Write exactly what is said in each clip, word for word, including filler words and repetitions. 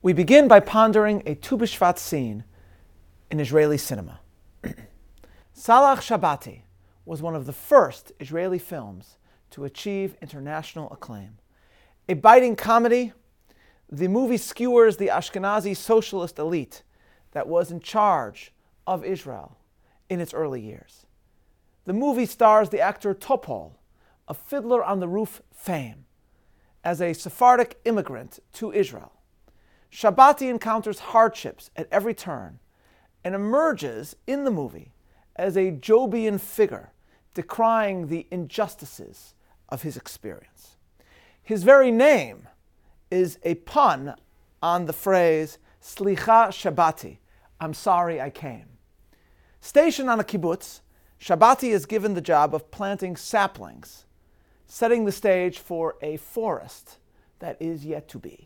We begin by pondering a Tu B'Shvat scene in Israeli cinema. Salah Shabati was one of the first Israeli films to achieve international acclaim. A biting comedy, the movie skewers the Ashkenazi socialist elite that was in charge of Israel in its early years. The movie stars the actor Topol, of Fiddler on the Roof fame, as a Sephardic immigrant to Israel. Shabati encounters hardships at every turn and emerges in the movie as a Jobian figure decrying the injustices of his experience. His very name is a pun on the phrase Slicha Shabati, I'm sorry I came. Stationed on a kibbutz, Shabati is given the job of planting saplings, setting the stage for a forest that is yet to be.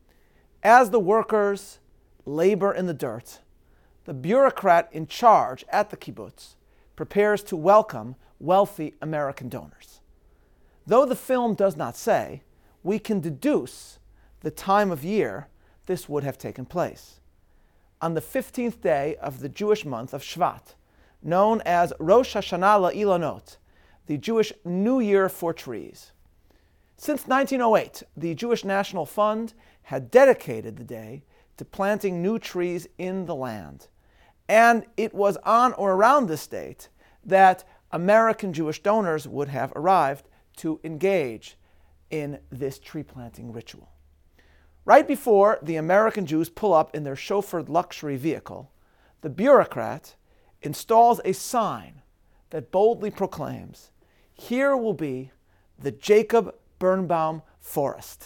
As the workers labor in the dirt, the bureaucrat in charge at the kibbutz prepares to welcome wealthy American donors. Though the film does not say, we can deduce the time of year this would have taken place. On the fifteenth day of the Jewish month of Shvat, known as Rosh Hashanah La'ilonot, the Jewish New Year for trees. Since nineteen oh eight, the Jewish National Fund had dedicated the day to planting new trees in the land. And it was on or around this date that American Jewish donors would have arrived to engage in this tree planting ritual. Right before the American Jews pull up in their chauffeured luxury vehicle, the bureaucrat installs a sign that boldly proclaims, "Here will be the Jacob Birnbaum Forest,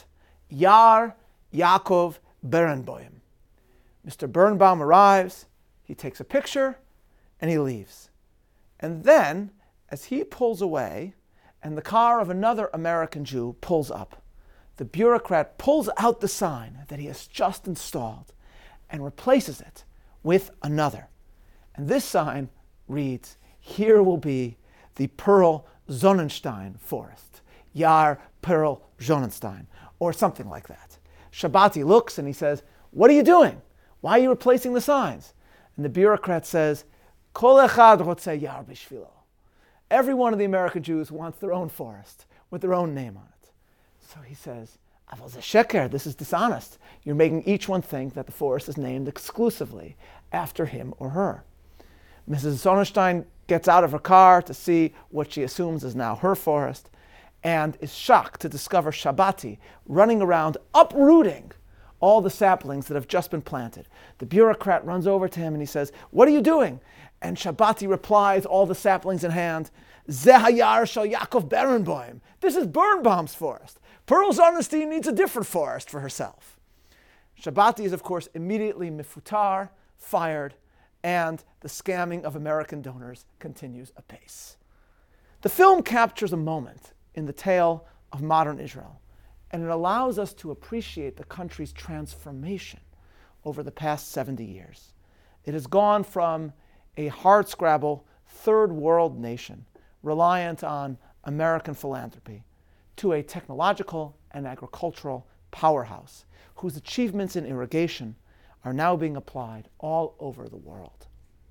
Yar Yaakov Berenboim." Mister Birnbaum arrives, he takes a picture, and he leaves. And then, as he pulls away, and the car of another American Jew pulls up, the bureaucrat pulls out the sign that he has just installed and replaces it with another. And this sign reads, "Here will be the Pearl Sonnenstein Forest, Yar Pearl Sonnenstein," or something like that. Shabati looks and he says, "What are you doing? Why are you replacing the signs?" And the bureaucrat says, "Kol echad rotzeh yar bishvilo." Every one of the American Jews wants their own forest with their own name on it. So he says, "Aval ze sheker, this is dishonest. You're making each one think that the forest is named exclusively after him or her." Missus Sonnenstein gets out of her car to see what she assumes is now her forest and is shocked to discover Shabati running around uprooting all the saplings that have just been planted. The bureaucrat runs over to him and he says, "What are you doing?" And Shabati replies, all the saplings in hand, "Ze hayar shel Yaakov Berenboim." This is Birnbaum's forest. Pearl Sonnenstein needs a different forest for herself. Shabati is, of course, immediately mifutar, fired, and the scamming of American donors continues apace. The film captures a moment in the tale of modern Israel, and it allows us to appreciate the country's transformation over the past seventy years. It has gone from a hardscrabble third world nation reliant on American philanthropy to a technological and agricultural powerhouse whose achievements in irrigation are now being applied all over the world.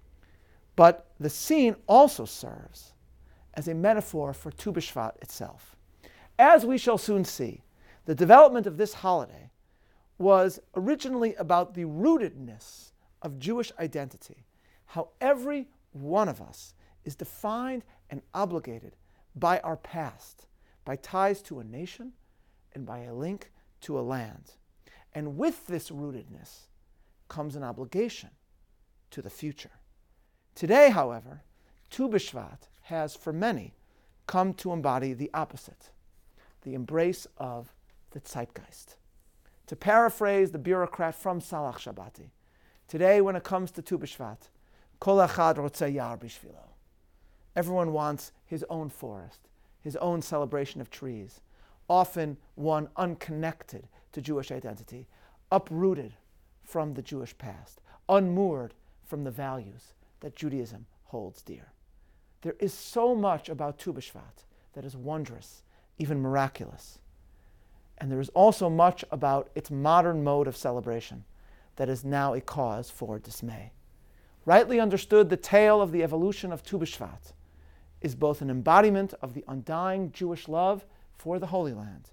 But the scene also serves as a metaphor for Tu B'Shvat itself. As we shall soon see, the development of this holiday was originally about the rootedness of Jewish identity, how every one of us is defined and obligated by our past, by ties to a nation and by a link to a land. And with this rootedness comes an obligation to the future. Today, however, Tu B'Shvat has, for many, come to embody the opposite, the embrace of the zeitgeist. To paraphrase the bureaucrat from Salah Shabati, today when it comes to Tu B'Shvat, Kol echad rotzeh yar bishvilo. Everyone wants his own forest, his own celebration of trees, often one unconnected to Jewish identity, uprooted from the Jewish past, unmoored from the values that Judaism holds dear. There is so much about Tu B'Shvat that is wondrous, even miraculous. and there is also much about its modern mode of celebration that is now a cause for dismay. Rightly understood, the tale of the evolution of Tu B'Shvat is both an embodiment of the undying Jewish love for the Holy Land,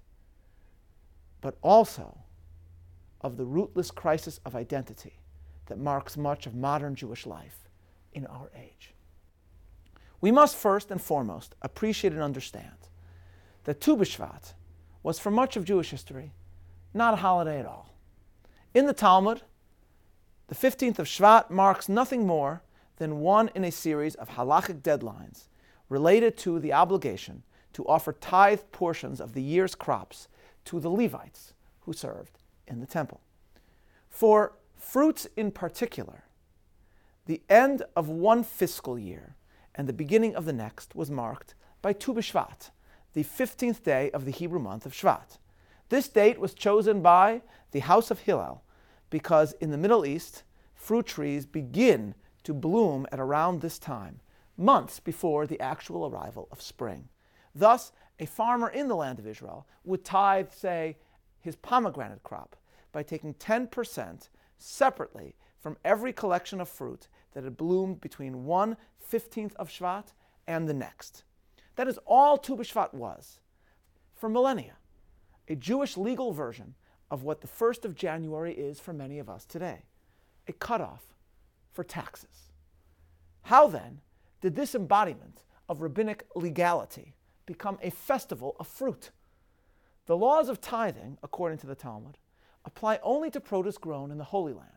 but also of the rootless crisis of identity that marks much of modern Jewish life in our age. We must first and foremost appreciate and understand that Tu B'Shvat was, for much of Jewish history, not a holiday at all. In the Talmud, the fifteenth of Shvat marks nothing more than one in a series of halachic deadlines related to the obligation to offer tithe portions of the year's crops to the Levites who served in the temple. For fruits in particular, the end of one fiscal year and the beginning of the next was marked by Tu B'Shvat, the fifteenth day of the Hebrew month of Shvat. This date was chosen by the house of Hillel because in the Middle East, fruit trees begin to bloom at around this time, months before the actual arrival of spring. Thus, a farmer in the land of Israel would tithe, say, his pomegranate crop by taking ten percent separately from every collection of fruit that had bloomed between one fifteenth of Shvat and the next. That is all Tu B'Shvat was, for millennia, a Jewish legal version of what the first of January is for many of us today, a cutoff for taxes. How then did this embodiment of rabbinic legality become a festival of fruit? The laws of tithing, according to the Talmud, apply only to produce grown in the Holy Land.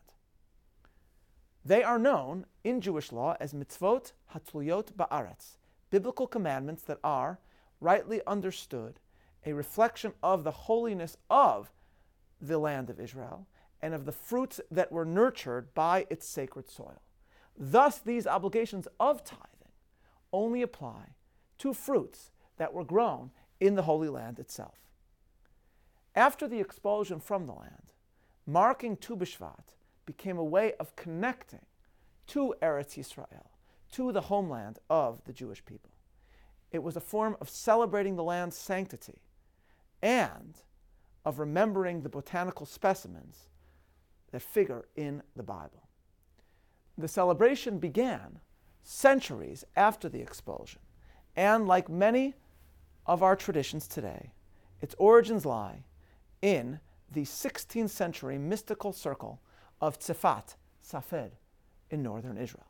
They are known in Jewish law as mitzvot hatluyot ba'aretz, biblical commandments that are, rightly understood, a reflection of the holiness of the land of Israel and of the fruits that were nurtured by its sacred soil. Thus, these obligations of tithing only apply to fruits that were grown in the Holy Land itself. After the expulsion from the land, marking Tu B'Shvat became a way of connecting to Eretz Yisrael, to the homeland of the Jewish people. It was a form of celebrating the land's sanctity and of remembering the botanical specimens that figure in the Bible. The celebration began centuries after the expulsion, and like many of our traditions today, its origins lie in the sixteenth century mystical circle of Tzefat, Safed, in northern Israel.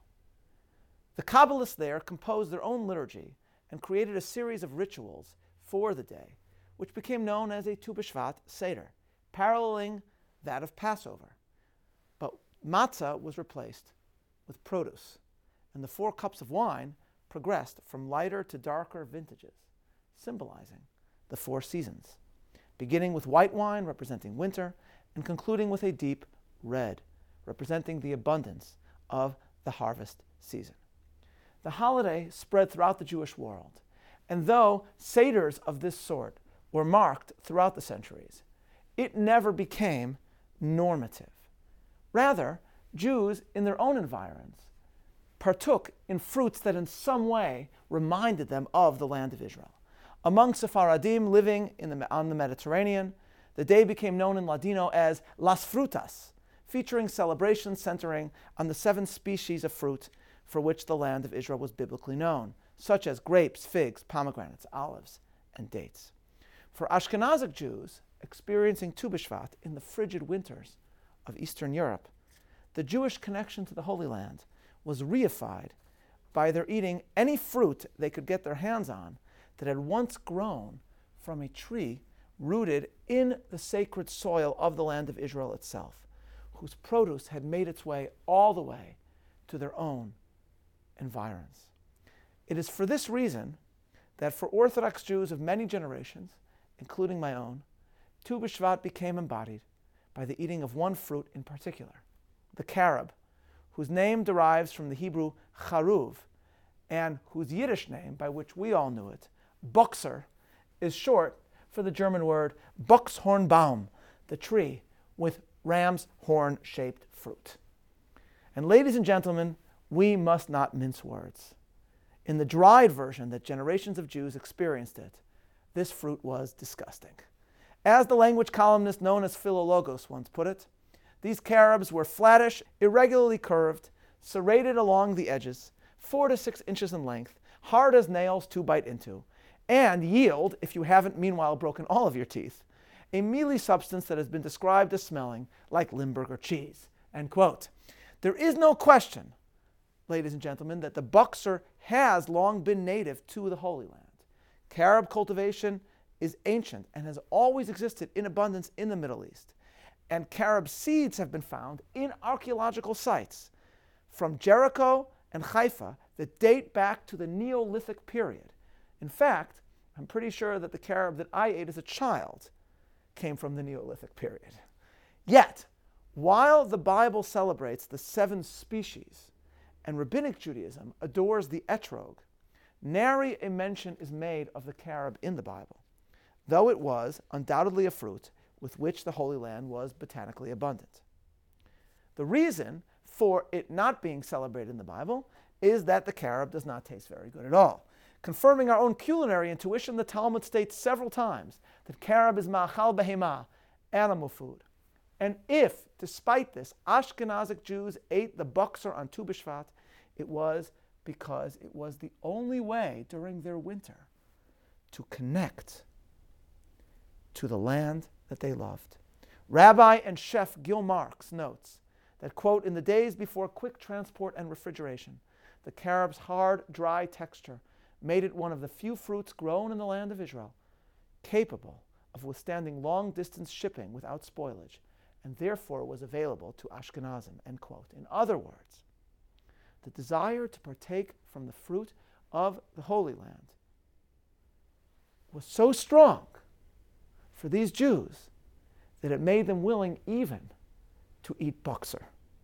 The Kabbalists there composed their own liturgy and created a series of rituals for the day, which became known as a Tu B'Shvat Seder, paralleling that of Passover. But matzah was replaced with produce, and the four cups of wine progressed from lighter to darker vintages, symbolizing the four seasons, beginning with white wine representing winter and concluding with a deep red, representing the abundance of the harvest season. The holiday spread throughout the Jewish world, and though seders of this sort were marked throughout the centuries, it never became normative. Rather, Jews in their own environs partook in fruits that in some way reminded them of the land of Israel. Among Sephardim living in the, on the Mediterranean, the day became known in Ladino as Las Frutas, featuring celebrations centering on the seven species of fruit for which the land of Israel was biblically known, such as grapes, figs, pomegranates, olives, and dates. For Ashkenazic Jews experiencing Tu B'Shvat in the frigid winters of Eastern Europe, the Jewish connection to the Holy Land was reified by their eating any fruit they could get their hands on that had once grown from a tree rooted in the sacred soil of the land of Israel itself, whose produce had made its way all the way to their own environs. It is for this reason that for Orthodox Jews of many generations, including my own, Tu B'Shvat became embodied by the eating of one fruit in particular, the carob, whose name derives from the Hebrew charuv, and whose Yiddish name, by which we all knew it, Boxer, is short for the German word Boxhornbaum, the tree with ram's horn-shaped fruit. And ladies and gentlemen, we must not mince words. In the dried version that generations of Jews experienced it, this fruit was disgusting. As the language columnist known as Philologos once put it, these carobs were flattish, irregularly curved, serrated along the edges, four to six inches in length, hard as nails to bite into, and yield, if you haven't meanwhile broken all of your teeth, a mealy substance that has been described as smelling like Limburger cheese. End quote. There is no question, ladies and gentlemen, that the Buxar has long been native to the Holy Land. Carob cultivation is ancient and has always existed in abundance in the Middle East. And carob seeds have been found in archaeological sites from Jericho and Haifa that date back to the Neolithic period. In fact, I'm pretty sure that the carob that I ate as a child came from the Neolithic period. Yet, while the Bible celebrates the seven species and Rabbinic Judaism adores the etrog, nary a mention is made of the carob in the Bible, though it was undoubtedly a fruit with which the Holy Land was botanically abundant. The reason for it not being celebrated in the Bible is that the carob does not taste very good at all. Confirming our own culinary intuition, the Talmud states several times that carob is ma'achal behema, animal food. And if, despite this, Ashkenazic Jews ate the Buxar on Tu B'Shvat, it was because it was the only way during their winter to connect to the land that they loved. Rabbi and chef Gil Marks notes that, quote, in the days before quick transport and refrigeration, the carob's hard, dry texture made it one of the few fruits grown in the land of Israel capable of withstanding long-distance shipping without spoilage, and therefore was available to Ashkenazim, end quote. In other words, the desire to partake from the fruit of the Holy Land was so strong for these Jews that it made them willing even to eat Buxar.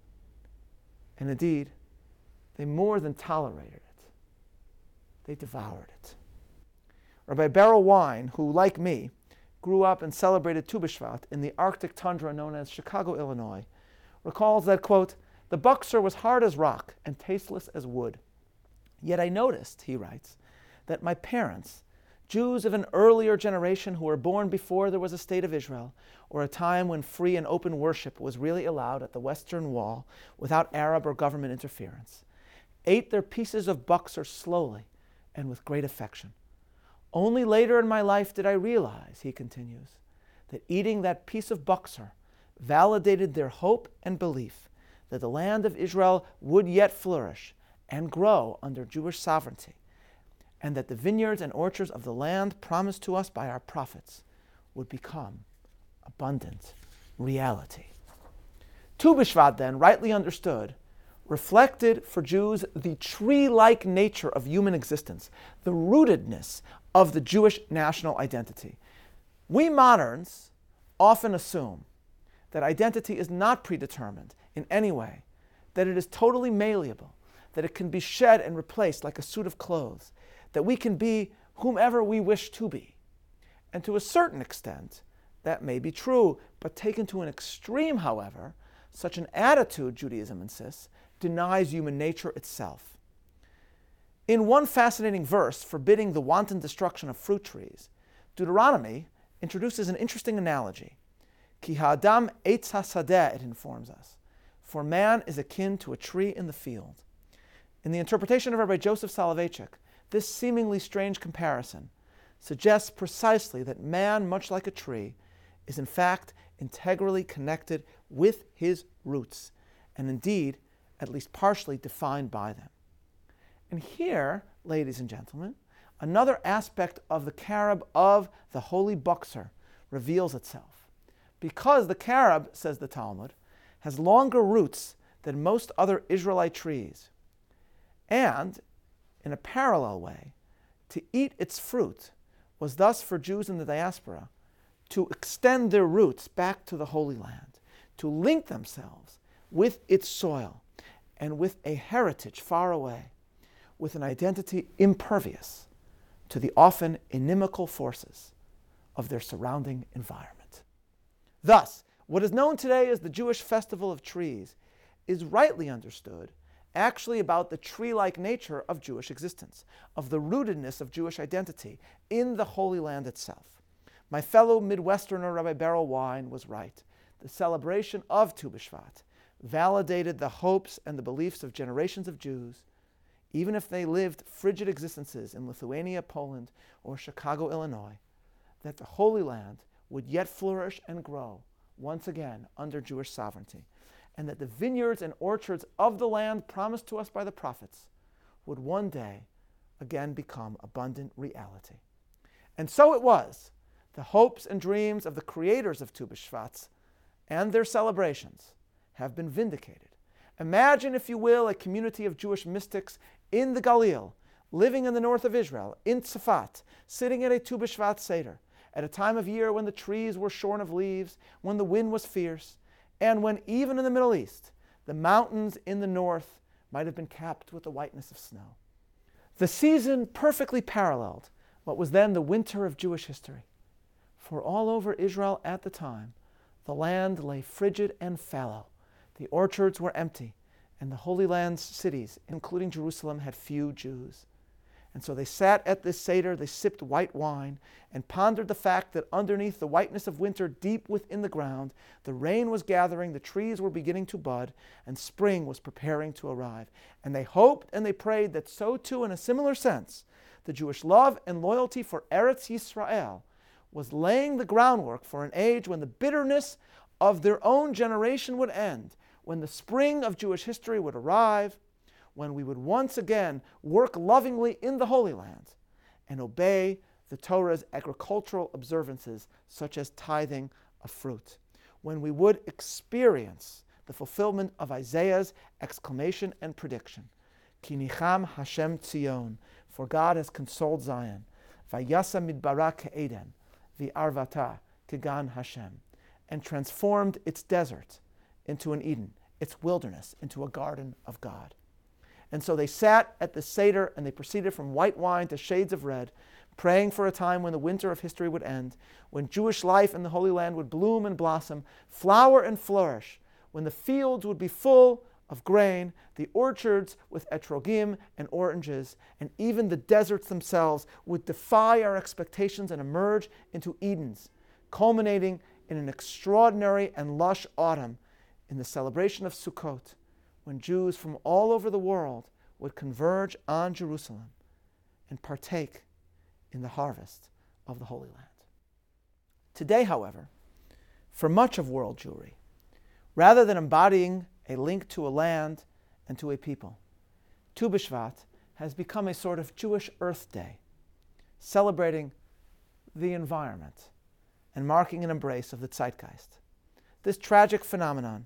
And indeed, they more than tolerated it. They devoured it. Rabbi Beryl Wine, who, like me, grew up and celebrated Tu B'Shvat in the Arctic tundra known as Chicago, Illinois, recalls that, quote, the Buxar was hard as rock and tasteless as wood. Yet I noticed, he writes, that my parents, Jews of an earlier generation who were born before there was a state of Israel, or a time when free and open worship was really allowed at the Western Wall without Arab or government interference, ate their pieces of Buxar slowly and with great affection. Only later in my life did I realize, he continues, that eating that piece of Buxar validated their hope and belief that the land of Israel would yet flourish and grow under Jewish sovereignty, and that the vineyards and orchards of the land promised to us by our prophets would become abundant reality. Tu B'Shvat, then, rightly understood, reflected for Jews the tree-like nature of human existence, the rootedness of the Jewish national identity. We moderns often assume that identity is not predetermined in any way, that it is totally malleable, that it can be shed and replaced like a suit of clothes, that we can be whomever we wish to be. And to a certain extent, that may be true, but taken to an extreme, however, such an attitude, Judaism insists, denies human nature itself. In one fascinating verse forbidding the wanton destruction of fruit trees, Deuteronomy introduces an interesting analogy. Ki ha'adam eitz hasadeh, it informs us, for man is akin to a tree in the field. In the interpretation of Rabbi Joseph Soloveitchik, this seemingly strange comparison suggests precisely that man, much like a tree, is in fact integrally connected with his roots, and indeed, at least partially defined by them. And here, ladies and gentlemen, another aspect of the carob of the holy Buxar reveals itself. Because the carob, says the Talmud, has longer roots than most other Israelite trees, and, in a parallel way, to eat its fruit was thus for Jews in the diaspora to extend their roots back to the Holy Land, to link themselves with its soil and with a heritage far away, with an identity impervious to the often inimical forces of their surrounding environment. Thus, what is known today as the Jewish Festival of Trees is rightly understood actually about the tree-like nature of Jewish existence, of the rootedness of Jewish identity in the Holy Land itself. My fellow Midwesterner Rabbi Beryl Wine was right. The celebration of Tu B'Shvat validated the hopes and the beliefs of generations of Jews, even if they lived frigid existences in Lithuania, Poland, or Chicago, Illinois, that the Holy Land would yet flourish and grow once again under Jewish sovereignty, and that the vineyards and orchards of the land promised to us by the prophets would one day again become abundant reality. And so it was. The hopes and dreams of the creators of Tu B'Shvat and their celebrations have been vindicated. Imagine, if you will, a community of Jewish mystics in the Galil, living in the north of Israel, in Tzfat, sitting at a Tu B'Shvat Seder, at a time of year when the trees were shorn of leaves, when the wind was fierce, and when even in the Middle East, the mountains in the north might have been capped with the whiteness of snow. The season perfectly paralleled what was then the winter of Jewish history. For all over Israel at the time, the land lay frigid and fallow. The orchards were empty, and the Holy Land's cities, including Jerusalem, had few Jews. And so they sat at this Seder, they sipped white wine, and pondered the fact that underneath the whiteness of winter, deep within the ground, the rain was gathering, the trees were beginning to bud, and spring was preparing to arrive. And they hoped and they prayed that so too, in a similar sense, the Jewish love and loyalty for Eretz Yisrael was laying the groundwork for an age when the bitterness of their own generation would end, when the spring of Jewish history would arrive, when we would once again work lovingly in the Holy Land and obey the Torah's agricultural observances, such as tithing of fruit, when we would experience the fulfillment of Isaiah's exclamation and prediction, Ki nicham Hashem Tzion, for God has consoled Zion, Vayasa midbara ke'eden, v'arvata kegan Hashem, and transformed its desert into an Eden, its wilderness into a garden of God. And so they sat at the Seder and they proceeded from white wine to shades of red, praying for a time when the winter of history would end, when Jewish life in the Holy Land would bloom and blossom, flower and flourish, when the fields would be full of grain, the orchards with etrogim and oranges, and even the deserts themselves would defy our expectations and emerge into Edens, culminating in an extraordinary and lush autumn in the celebration of Sukkot, when Jews from all over the world would converge on Jerusalem and partake in the harvest of the Holy Land. Today, however, for much of world Jewry, rather than embodying a link to a land and to a people, Tu B'Shvat has become a sort of Jewish Earth Day, celebrating the environment and marking an embrace of the zeitgeist. This tragic phenomenon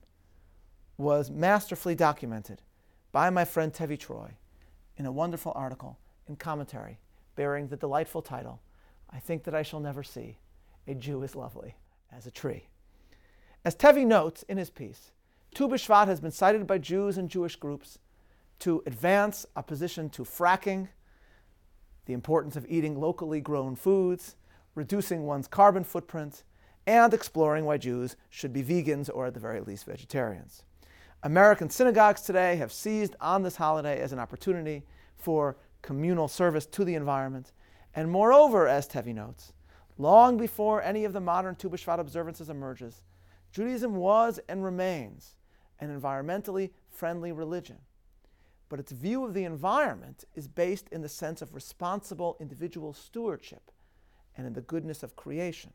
was masterfully documented by my friend Tevi Troy in a wonderful article and commentary bearing the delightful title, I Think That I Shall Never See, A Jew is Lovely as a Tree. As Tevi notes in his piece, Tu B'Shvat has been cited by Jews and Jewish groups to advance opposition to fracking, the importance of eating locally grown foods, reducing one's carbon footprint, and exploring why Jews should be vegans or at the very least vegetarians. American synagogues today have seized on this holiday as an opportunity for communal service to the environment. And moreover, as Tevi notes, long before any of the modern Tu B'Shvat observances emerges, Judaism was and remains an environmentally friendly religion. But its view of the environment is based in the sense of responsible individual stewardship and in the goodness of creation.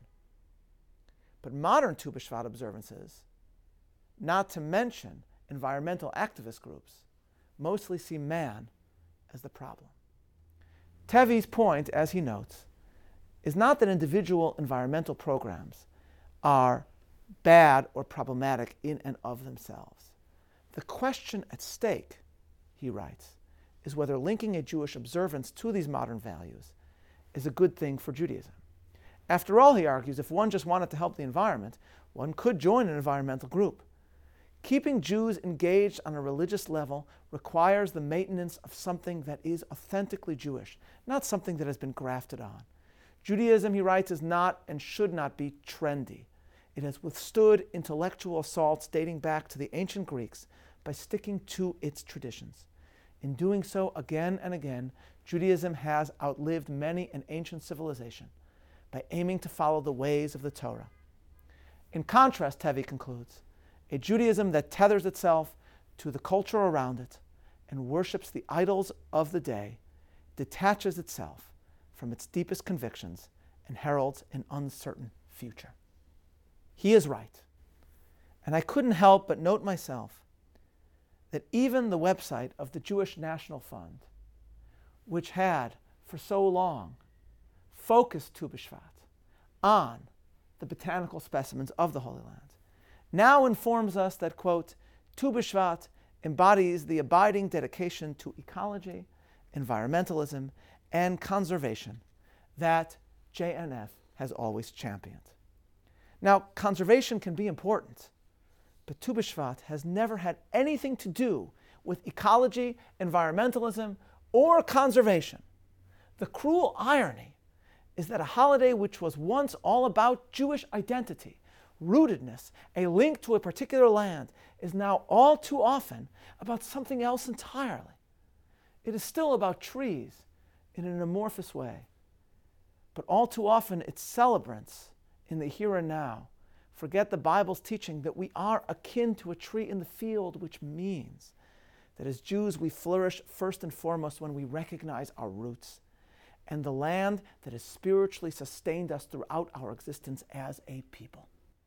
But modern Tu B'Shvat observances, not to mention environmental activist groups, mostly see man as the problem. Tevi's point, as he notes, is not that individual environmental programs are bad or problematic in and of themselves. The question at stake, he writes, is whether linking a Jewish observance to these modern values is a good thing for Judaism. After all, he argues, if one just wanted to help the environment, one could join an environmental group. Keeping Jews engaged on a religious level requires the maintenance of something that is authentically Jewish, not something that has been grafted on. Judaism, he writes, is not and should not be trendy. It has withstood intellectual assaults dating back to the ancient Greeks by sticking to its traditions. In doing so again and again, Judaism has outlived many an ancient civilization. by aiming to follow the ways of the Torah. In contrast, Tevi concludes, a Judaism that tethers itself to the culture around it and worships the idols of the day detaches itself from its deepest convictions and heralds an uncertain future. He is right. And I couldn't help but note myself that even the website of the Jewish National Fund, which had for so long focused Tu B'Shvat on the botanical specimens of the Holy Land, now informs us that, quote, Tu B'Shvat embodies the abiding dedication to ecology, environmentalism, and conservation that J N F has always championed. Now, conservation can be important, but Tu B'Shvat has never had anything to do with ecology, environmentalism, or conservation. The cruel irony is that a holiday which was once all about Jewish identity, rootedness, a link to a particular land, is now all too often about something else entirely. It is still about trees in an amorphous way, but all too often its celebrants in the here and now forget the Bible's teaching that we are akin to a tree in the field, which means that as Jews we flourish first and foremost when we recognize our roots and the land that has spiritually sustained us throughout our existence as a people.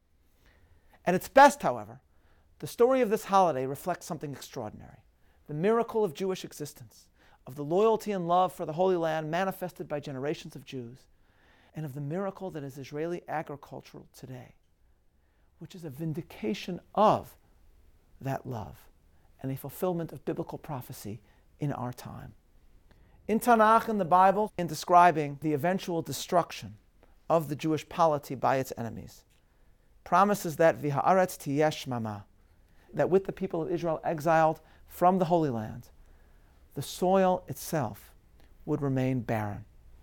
At its best, however, the story of this holiday reflects something extraordinary, the miracle of Jewish existence, of the loyalty and love for the Holy Land manifested by generations of Jews, and of the miracle that is Israeli agriculture today, which is a vindication of that love and a fulfillment of biblical prophecy in our time. In Tanakh, in the Bible, in describing the eventual destruction of the Jewish polity by its enemies, promises that v'ha'aretz tiyeh shmama, that with the people of Israel exiled from the Holy Land, the soil itself would remain barren.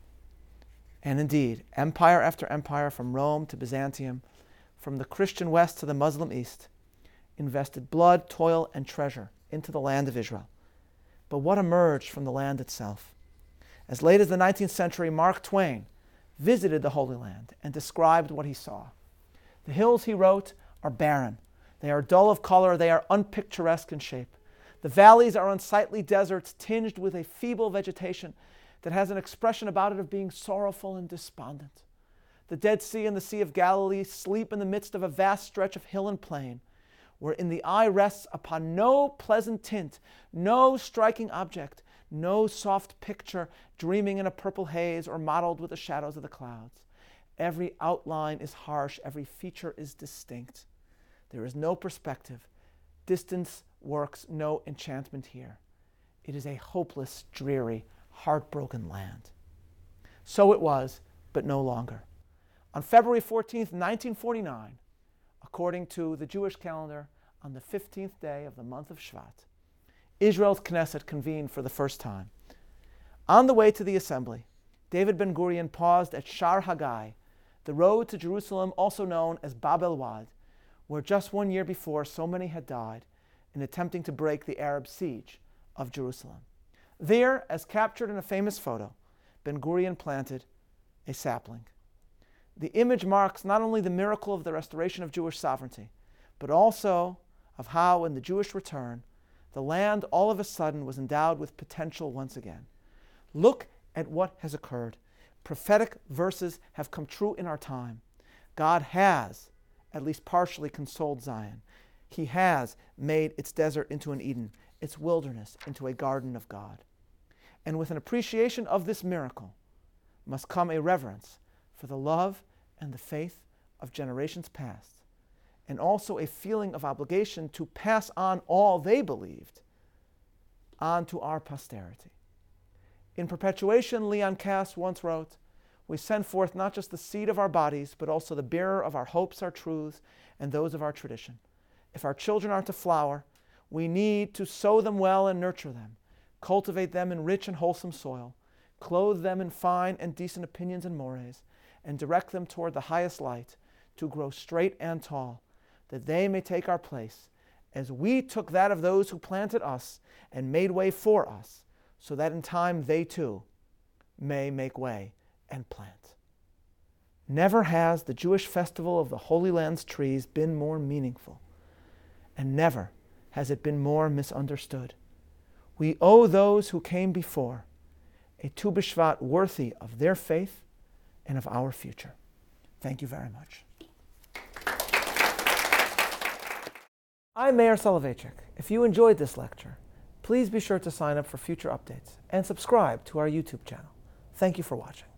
And indeed, empire after empire, from Rome to Byzantium, from the Christian West to the Muslim East, invested blood, toil, and treasure into the land of Israel. But what emerged from the land itself? As late as the nineteenth century, Mark Twain visited the Holy Land and described what he saw. The hills, he wrote, are barren. They are dull of color. They are unpicturesque in shape. The valleys are unsightly deserts tinged with a feeble vegetation that has an expression about it of being sorrowful and despondent. The Dead Sea and the Sea of Galilee sleep in the midst of a vast stretch of hill and plain, wherein the eye rests upon no pleasant tint, no striking object, no soft picture dreaming in a purple haze or mottled with the shadows of the clouds. Every outline is harsh, every feature is distinct. There is no perspective. Distance works no enchantment here. It is a hopeless, dreary, heartbroken land. So it was, but no longer. On February fourteenth, nineteen forty-nine, according to the Jewish calendar, on the fifteenth day of the month of Shvat, Israel's Knesset convened for the first time. On the way to the assembly, David Ben-Gurion paused at Shar Hagai, the road to Jerusalem also known as Bab el-Wad, where just one year before so many had died in attempting to break the Arab siege of Jerusalem. There, as captured in a famous photo, Ben-Gurion planted a sapling. The image marks not only the miracle of the restoration of Jewish sovereignty, but also of how, in the Jewish return, the land all of a sudden was endowed with potential once again. Look at what has occurred. Prophetic verses have come true in our time. God has, at least partially, consoled Zion. He has made its desert into an Eden, its wilderness into a garden of God. And with an appreciation of this miracle must come a reverence for the love and the faith of generations past, and also a feeling of obligation to pass on all they believed on to our posterity. In Perpetuation, Leon Kass once wrote, "We send forth not just the seed of our bodies, but also the bearer of our hopes, our truths, and those of our tradition. If our children are to flower, we need to sow them well and nurture them, cultivate them in rich and wholesome soil, clothe them in fine and decent opinions and mores, and direct them toward the highest light, to grow straight and tall, that they may take our place, as we took that of those who planted us and made way for us, so that in time they too may make way and plant." Never has the Jewish festival of the Holy Land's trees been more meaningful, and never has it been more misunderstood. We owe those who came before a Tu B'Shvat worthy of their faith and of our future. Thank you very much. I'm Meir Soloveichik. If you enjoyed this lecture, please be sure to sign up for future updates and subscribe to our YouTube channel. Thank you for watching.